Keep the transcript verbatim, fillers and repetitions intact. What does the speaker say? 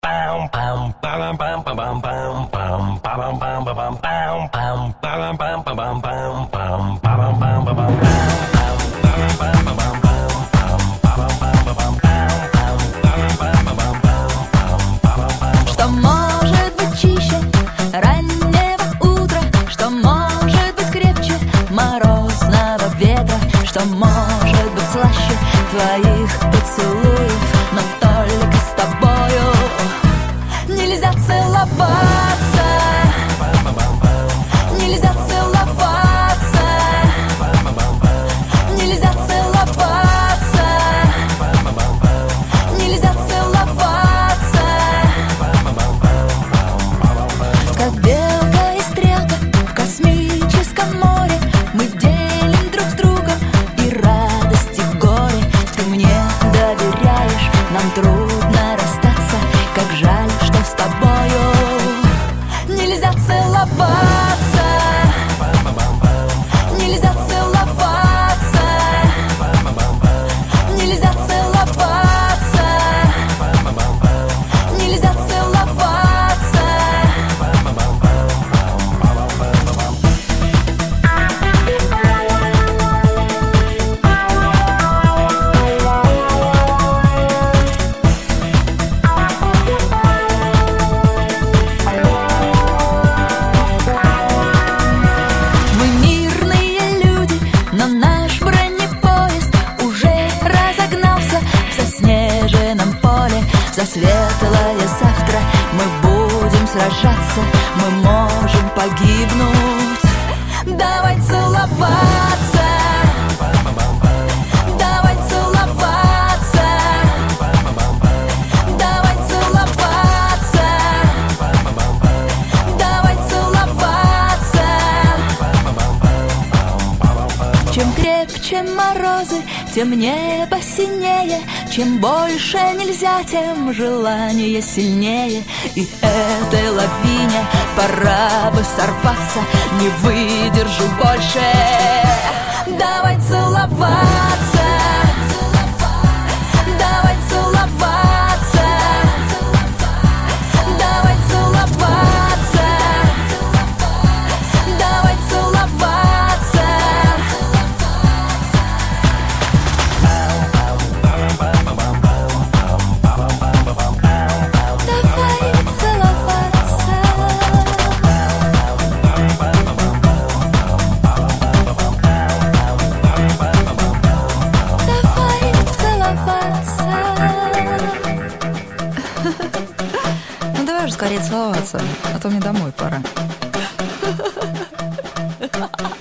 Что может быть чище раннего утра, что может быть крепче морозного ветра, что может быть слаще твоих поцелуев, но только с тобою нельзя целоваться, нельзя целоваться, нельзя целоваться, нельзя целоваться. Как белка и стрелка в космическом море, мы делим друг с другом и радость, и горе. Ты мне доверяешь, нам трудно расстаться. Как жаль, что с тобою нельзя целоваться, нельзя целоваться, нельзя целоваться, нельзя целоваться. Мы мирные люди, но наш бронепоезд уже разогнался в заснеженном поле. За светлое завтра мы будем сражаться, мы можем погибнуть. Давай целоваться, давай целоваться, давай целоваться, давай целоваться. Чем крепче морозы, тем небо синее, чем больше нельзя, тем желание сильнее. И этой лавине пора бы сорваться, не выдержу больше. Давай целоваться, давай целоваться, давай целоваться, давай целоваться. Давай целоваться, давай целоваться. Ну давай уже скорее целоваться, а то мне домой пора.